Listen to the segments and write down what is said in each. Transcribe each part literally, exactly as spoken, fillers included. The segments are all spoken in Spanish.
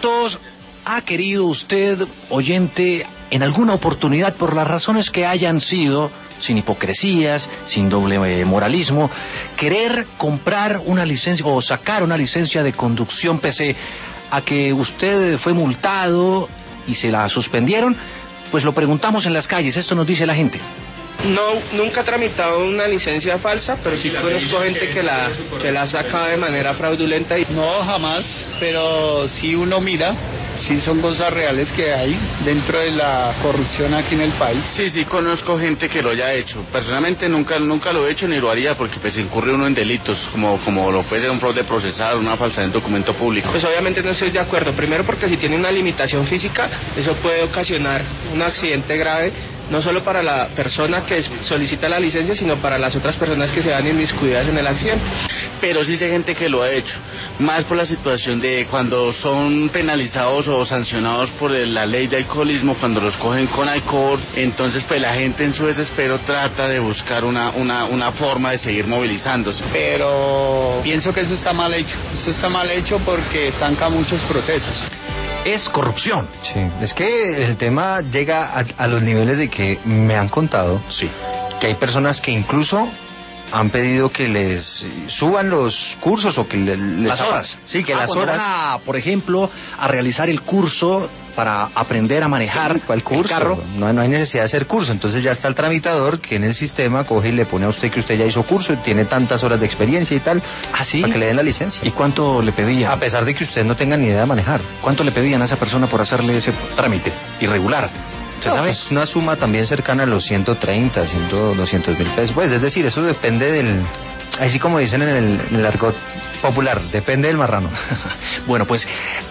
minutos. ¿Ha querido usted, oyente, en alguna oportunidad, por las razones que hayan sido, sin hipocresías, sin doble eh, moralismo, querer comprar una licencia o sacar una licencia de conducción pese a que usted fue multado y se la suspendieron? Pues lo preguntamos en las calles, esto nos dice la gente. No, nunca he tramitado una licencia falsa, pero sí conozco gente que la, que la ha sacado de manera fraudulenta. Y... No, jamás, pero si uno mira, sí son cosas reales que hay dentro de la corrupción aquí en el país. Sí, sí, conozco gente que lo haya hecho. Personalmente nunca nunca lo he hecho ni lo haría porque pues incurre uno en delitos, como, como lo puede ser un fraude procesal, una falsedad en documento público. Pues obviamente no estoy de acuerdo. Primero porque si tiene una limitación física, eso puede ocasionar un accidente grave, no solo para la persona que solicita la licencia, sino para las otras personas que se van inmiscuidas en el accidente. Pero sí sé gente que lo ha hecho, más por la situación de cuando son penalizados o sancionados por la ley de alcoholismo, cuando los cogen con alcohol, entonces pues la gente en su desespero trata de buscar una, una, una forma de seguir movilizándose. Pero pienso que eso está mal hecho, esto está mal hecho porque estanca muchos procesos. Es corrupción. Sí, es que el tema llega a, a los niveles de que me han contado sí. que hay personas que incluso han pedido que les suban los cursos o que le, les las horas. Sí, que ah, las horas. Van a, por ejemplo, a realizar el curso para aprender a manejar sí, ¿cuál curso? El carro. No, no hay necesidad de hacer curso. Entonces ya está el tramitador que en el sistema coge y le pone a usted que usted ya hizo curso y tiene tantas horas de experiencia y tal. ¿Ah, sí? Para que le den la licencia. ¿Y cuánto le pedían? A pesar de que usted no tenga ni idea de manejar. ¿Cuánto le pedían a esa persona por hacerle ese trámite irregular? ¿Se no, sabe? Pues una suma también cercana a los ciento treinta, cien, doscientos mil pesos. Pues es decir, eso depende del... Así como dicen en el, en el argot popular, depende del marrano. Bueno, pues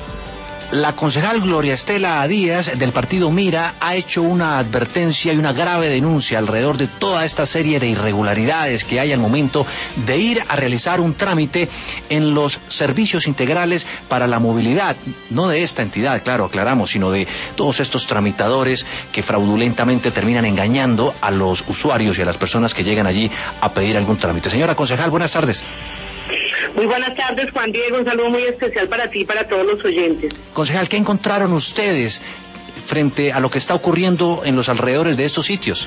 la concejal Gloria Estela Díaz del partido Mira ha hecho una advertencia y una grave denuncia alrededor de toda esta serie de irregularidades que hay al momento de ir a realizar un trámite en los servicios integrales para la movilidad, no de esta entidad, claro, aclaramos, sino de todos estos tramitadores que fraudulentamente terminan engañando a los usuarios y a las personas que llegan allí a pedir algún trámite. Señora concejal, buenas tardes. Muy buenas tardes, Juan Diego, un saludo muy especial para ti y para todos los oyentes. Concejal, ¿qué encontraron ustedes frente a lo que está ocurriendo en los alrededores de estos sitios?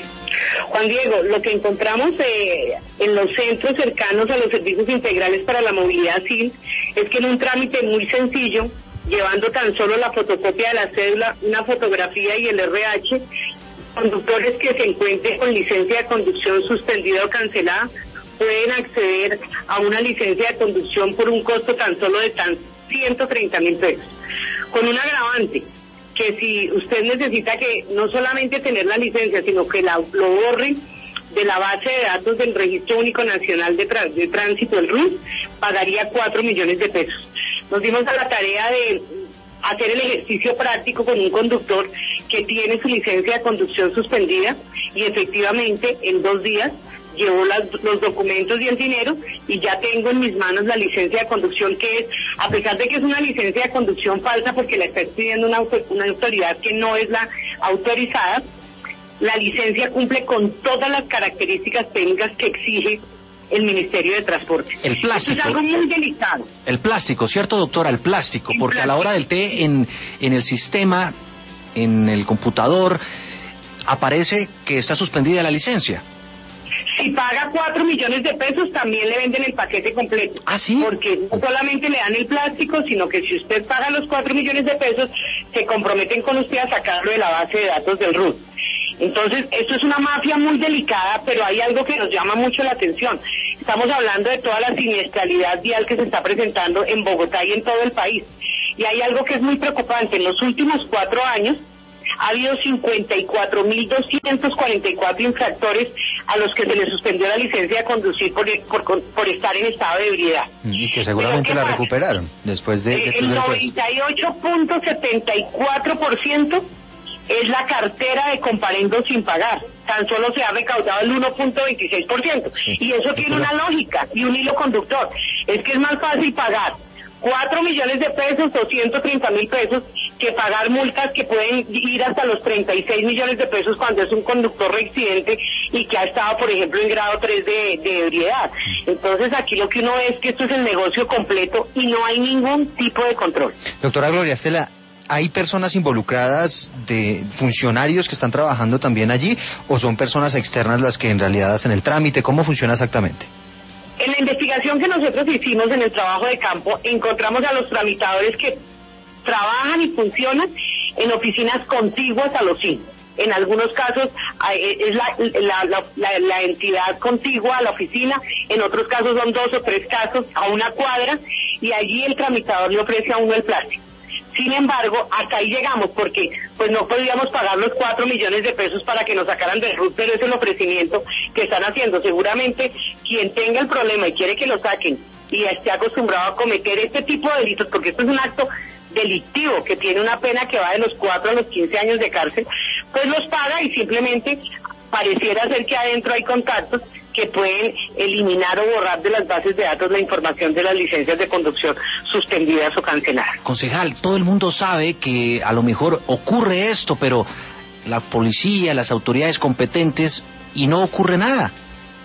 Juan Diego, lo que encontramos eh, en los centros cercanos a los servicios integrales para la movilidad S I L es que en un trámite muy sencillo, llevando tan solo la fotocopia de la cédula, una fotografía y el R H, conductores que se encuentren con licencia de conducción suspendida o cancelada pueden acceder a una licencia de conducción por un costo tan solo de tan ciento treinta mil pesos. Con un agravante, que si usted necesita que no solamente tener la licencia, sino que la, lo borren de la base de datos del Registro Único Nacional de, Tra- de Tránsito, el R U S, pagaría cuatro millones de pesos. Nos dimos a la tarea de hacer el ejercicio práctico con un conductor que tiene su licencia de conducción suspendida y efectivamente en dos días llevó las, los documentos y el dinero y ya tengo en mis manos la licencia de conducción, que es, a pesar de que es una licencia de conducción falsa porque la está expidiendo una, una autoridad que no es la autorizada, la licencia cumple con todas las características técnicas que exige el Ministerio de Transporte. El plástico. Esto es algo muy delicado. El plástico, ¿cierto, doctora? El plástico, El porque plástico. A la hora del té en, en el sistema, en el computador, aparece que está suspendida la licencia. Si paga cuatro millones de pesos, también le venden el paquete completo. ¿Ah, sí? Porque no solamente le dan el plástico, sino que si usted paga los cuatro millones de pesos, se comprometen con usted a sacarlo de la base de datos del R U S. Entonces, esto es una mafia muy delicada, pero hay algo que nos llama mucho la atención. Estamos hablando de toda la siniestralidad vial que se está presentando en Bogotá y en todo el país. Y hay algo que es muy preocupante. En los últimos cuatro años, ha habido cincuenta y cuatro mil doscientos cuarenta y cuatro infractores a los que se les suspendió la licencia de conducir por, por, por estar en estado de ebriedad. Y que seguramente la recuperaron después de... Eh, después el del noventa y ocho punto setenta y cuatro por ciento es la cartera de comparendo sin pagar. Tan solo se ha recaudado el uno punto veintiséis por ciento. Sí. Y eso tiene una lógica y un hilo conductor. Es que es más fácil pagar cuatro millones de pesos o ciento treinta mil pesos que pagar multas que pueden ir hasta los treinta y seis millones de pesos cuando es un conductor reincidente y que ha estado, por ejemplo, en grado tres de, de ebriedad. Entonces aquí lo que uno ve es que esto es el negocio completo y no hay ningún tipo de control. Doctora Gloria Estela, ¿hay personas involucradas de funcionarios que están trabajando también allí o son personas externas las que en realidad hacen el trámite? ¿Cómo funciona exactamente? En la investigación que nosotros hicimos en el trabajo de campo, encontramos a los tramitadores que trabajan y funcionan en oficinas contiguas a los C I N. En algunos casos es la, la, la, la, la entidad contigua a la oficina, en otros casos son dos o tres casos a una cuadra, y allí el tramitador le ofrece a uno el plástico. Sin embargo, hasta ahí llegamos porque pues no podíamos pagar los cuatro millones de pesos para que nos sacaran del R U T, pero es el ofrecimiento que están haciendo. Seguramente quien tenga el problema y quiere que lo saquen y esté acostumbrado a cometer este tipo de delitos, porque esto es un acto delictivo que tiene una pena que va de los cuatro a los quince años de cárcel, pues los paga y simplemente pareciera ser que adentro hay contactos que pueden eliminar o borrar de las bases de datos la información de las licencias de conducción suspendidas o canceladas. Concejal, todo el mundo sabe que a lo mejor ocurre esto, pero la policía, las autoridades competentes, y no ocurre nada.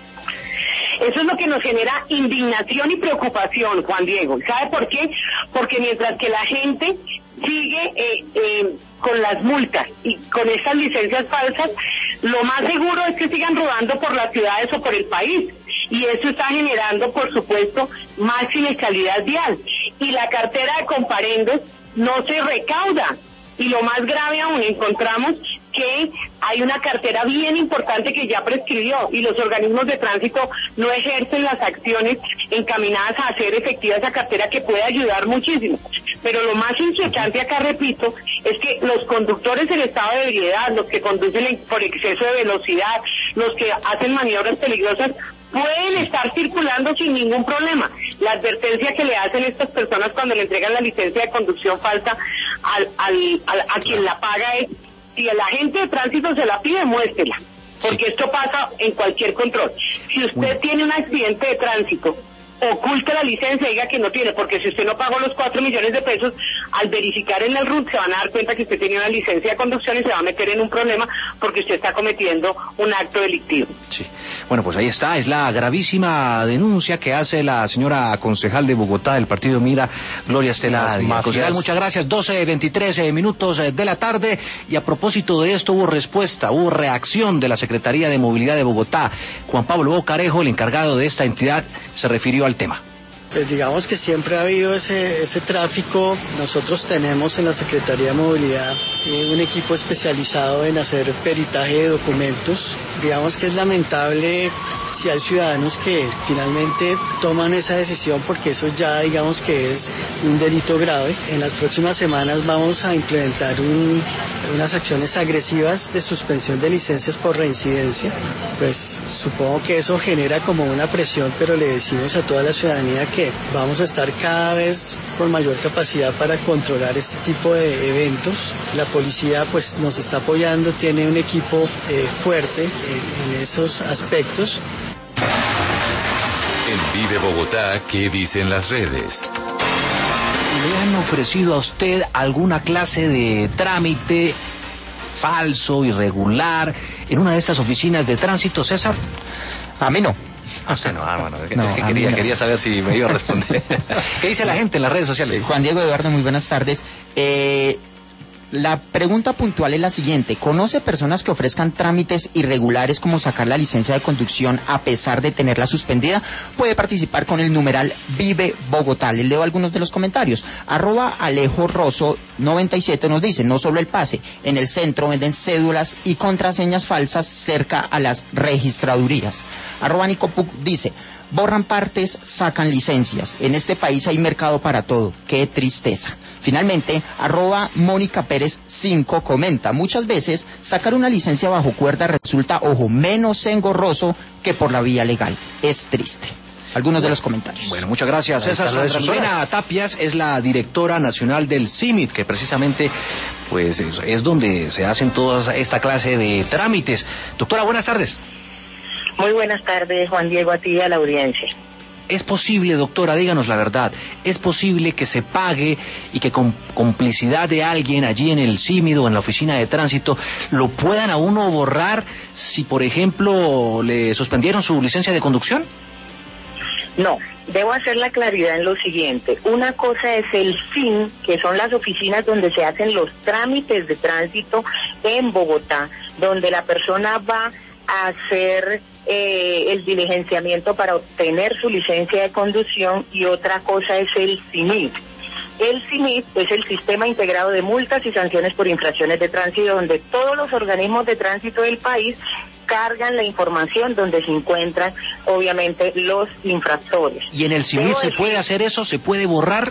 Eso es lo que nos genera indignación y preocupación, Juan Diego. ¿Sabe por qué? Porque mientras que la gente sigue eh, eh, con las multas y con estas licencias falsas, lo más seguro es que sigan rodando por las ciudades o por el país, y eso está generando, por supuesto, más siniestralidad vial, y la cartera de comparendos no se recauda, y lo más grave aún, encontramos que hay una cartera bien importante que ya prescribió y los organismos de tránsito no ejercen las acciones encaminadas a hacer efectiva esa cartera, que puede ayudar muchísimo. Pero lo más inquietante acá, repito, es que los conductores en estado de ebriedad, los que conducen por exceso de velocidad, los que hacen maniobras peligrosas, pueden estar circulando sin ningún problema. La advertencia que le hacen estas personas cuando le entregan la licencia de conducción falsa al, al, al, a quien la paga es: si el agente de tránsito se la pide, muéstrela, porque sí. Esto pasa en cualquier control. Si usted Bueno. tiene un accidente de tránsito, oculte la licencia y diga que no tiene, porque si usted no pagó los cuatro millones de pesos, al verificar en el R U T se van a dar cuenta que usted tenía una licencia de conducción y se va a meter en un problema porque usted está cometiendo un acto delictivo. Sí. Bueno, pues ahí está, es la gravísima denuncia que hace la señora concejal de Bogotá del partido Mira, Gloria Estela Díaz. Concejal, muchas gracias. doce veintitrés minutos de la tarde, y a propósito de esto hubo respuesta, hubo reacción de la Secretaría de Movilidad de Bogotá. Juan Pablo Bocarejo, el encargado de esta entidad, se refirió al tema. Pues digamos que siempre ha habido ese, ese tráfico. Nosotros tenemos en la Secretaría de Movilidad eh, un equipo especializado en hacer peritaje de documentos. Digamos que es lamentable si hay ciudadanos que finalmente toman esa decisión, porque eso ya digamos que es un delito grave. En las próximas semanas vamos a implementar un, unas acciones agresivas de suspensión de licencias por reincidencia. Pues supongo que eso genera como una presión, pero le decimos a toda la ciudadanía que que vamos a estar cada vez con mayor capacidad para controlar este tipo de eventos. La policía pues nos está apoyando, tiene un equipo eh, fuerte en, en esos aspectos. En Vive Bogotá, ¿qué dicen las redes? ¿Le han ofrecido a usted alguna clase de trámite falso, irregular, en una de estas oficinas de tránsito, César? A mí no. A usted no, ah, bueno, no, es que quería, no. quería saber si me iba a responder. ¿Qué dice la gente en las redes sociales? Juan Diego Eduardo, muy buenas tardes. Eh... La pregunta puntual es la siguiente: ¿conoce personas que ofrezcan trámites irregulares como sacar la licencia de conducción a pesar de tenerla suspendida? Puede participar con el numeral Vive Bogotá. Les leo algunos de los comentarios. Arroba Alejo Rosso noventa y siete nos dice: no solo el pase, en el centro venden cédulas y contraseñas falsas cerca a las registradurías. Arroba Nico Puc dice: borran partes, sacan licencias. En este país hay mercado para todo. ¡Qué tristeza! Finalmente, arroba Mónica Pérez cinco comenta: muchas veces sacar una licencia bajo cuerda resulta, ojo, menos engorroso que por la vía legal. Es triste. Algunos de los comentarios. Bueno, muchas gracias, César. Sandra Milena Tapias es la directora nacional del C I M I T, que precisamente pues es, es donde se hacen toda esta clase de trámites. Doctora, buenas tardes. Muy buenas tardes, Juan Diego, a ti y a la audiencia. ¿Es posible, doctora, díganos la verdad, es posible que se pague y que con complicidad de alguien allí en el C I M I D o en la oficina de tránsito lo puedan a uno borrar si, por ejemplo, le suspendieron su licencia de conducción? No, debo hacer la claridad en lo siguiente. Una cosa es el S I N, que son las oficinas donde se hacen los trámites de tránsito en Bogotá, donde la persona va a hacer eh, el diligenciamiento para obtener su licencia de conducción, y otra cosa es el S I M I T. El S I M I T es el Sistema Integrado de Multas y Sanciones por Infracciones de Tránsito, donde todos los organismos de tránsito del país cargan la información donde se encuentran, obviamente, los infractores. ¿Y en el S I M I T se puede hacer eso? ¿Se puede borrar?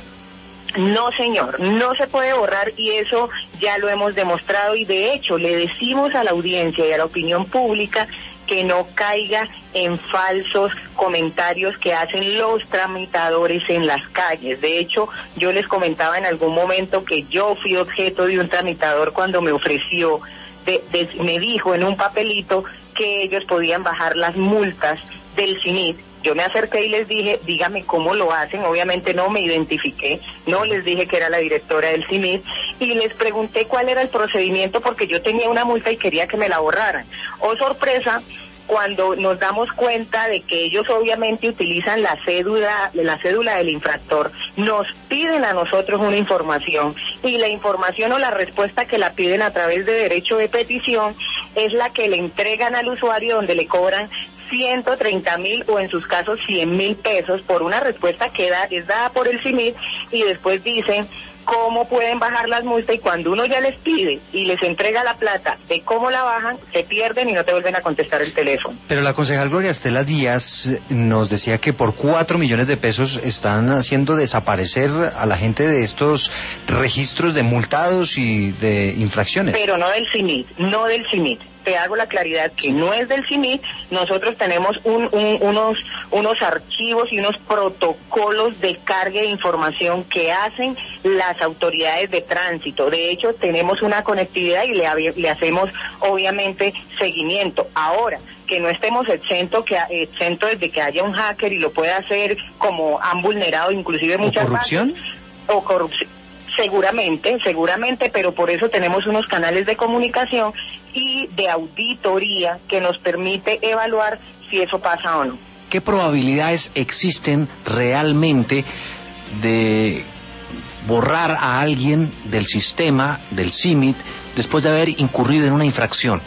No, señor, no se puede borrar, y eso ya lo hemos demostrado, y de hecho le decimos a la audiencia y a la opinión pública que no caiga en falsos comentarios que hacen los tramitadores en las calles. De hecho, yo les comentaba en algún momento que yo fui objeto de un tramitador cuando me ofreció, de, de, me dijo en un papelito que ellos podían bajar las multas del S I M I T. Yo me acerqué y les dije, dígame cómo lo hacen. Obviamente no me identifiqué, no les dije que era la directora del S I M I T, y les pregunté cuál era el procedimiento porque yo tenía una multa y quería que me la borraran. Oh, sorpresa, cuando nos damos cuenta de que ellos obviamente utilizan la cédula, la cédula del infractor, nos piden a nosotros una información, y la información o la respuesta que la piden a través de derecho de petición es la que le entregan al usuario, donde le cobran ciento treinta mil o en sus casos cien mil pesos por una respuesta que da, es dada por el S I M I T, y después dicen cómo pueden bajar las multas, y cuando uno ya les pide y les entrega la plata de cómo la bajan, se pierden y no te vuelven a contestar el teléfono. Pero la concejal Gloria Estela Díaz nos decía que por cuatro millones de pesos están haciendo desaparecer a la gente de estos registros de multados y de infracciones. Pero no del S I M I T, no del S I M I T. Te hago la claridad que no es del S I M I T. Nosotros tenemos un, un, unos, unos archivos y unos protocolos de carga de información que hacen las autoridades de tránsito. De hecho, tenemos una conectividad y le, le hacemos obviamente seguimiento. Ahora, que no estemos exentos que exentos de que haya un hacker y lo pueda hacer, como han vulnerado inclusive muchas ¿O corrupción? Bases, o corrupción. Seguramente, seguramente, pero por eso tenemos unos canales de comunicación y de auditoría que nos permite evaluar si eso pasa o no. ¿Qué probabilidades existen realmente de borrar a alguien del sistema, del S I M I T, después de haber incurrido en una infracción?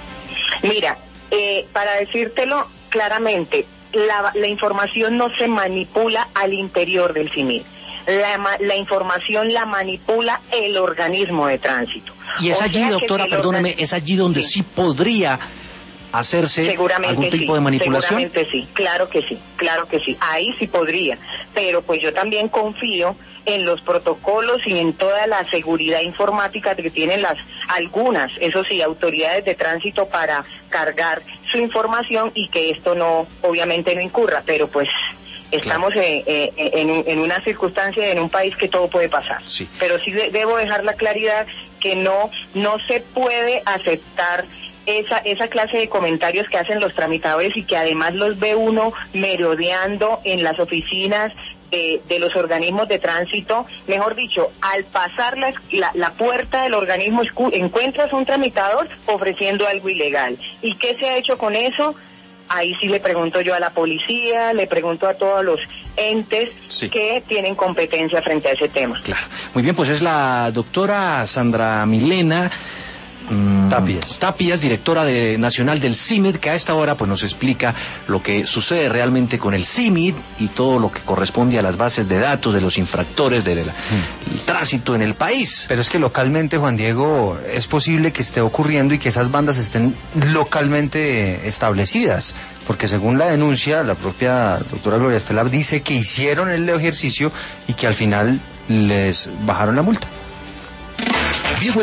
Mira, eh, para decírtelo claramente, la, la información no se manipula al interior del S I M I T. La, la información la manipula el organismo de tránsito. Y es o allí, doctora, si perdóneme, organ... es allí donde sí, sí podría hacerse algún tipo sí, de manipulación. Seguramente sí, claro que sí, claro que sí, ahí sí podría, pero pues yo también confío en los protocolos y en toda la seguridad informática que tienen las algunas, eso sí, autoridades de tránsito para cargar su información y que esto no, obviamente no incurra, pero pues estamos claro. eh, eh, en, en una circunstancia, en un país que todo puede pasar. Sí. Pero sí de, debo dejar la claridad que no, no se puede aceptar esa, esa clase de comentarios que hacen los tramitadores y que además los ve uno merodeando en las oficinas de, de los organismos de tránsito. Mejor dicho, al pasar la, la, la puerta del organismo encuentras un tramitador ofreciendo algo ilegal. ¿Y qué se ha hecho con eso? Ahí sí le pregunto yo a la policía, le pregunto a todos los entes sí. que tienen competencia frente a ese tema. Claro. Muy bien, pues es la doctora Sandra Milena mmm, Tapias. Tapias, directora de, nacional del S I M I T, que a esta hora pues nos explica lo que sucede realmente con el S I M I T y todo lo que corresponde a las bases de datos de los infractores del hmm. tránsito en el país. Pero es que localmente, Juan Diego, es posible que esté ocurriendo y que esas bandas estén localmente establecidas, porque según la denuncia, la propia doctora Gloria Estela dice que hicieron el ejercicio y que al final les bajaron la multa.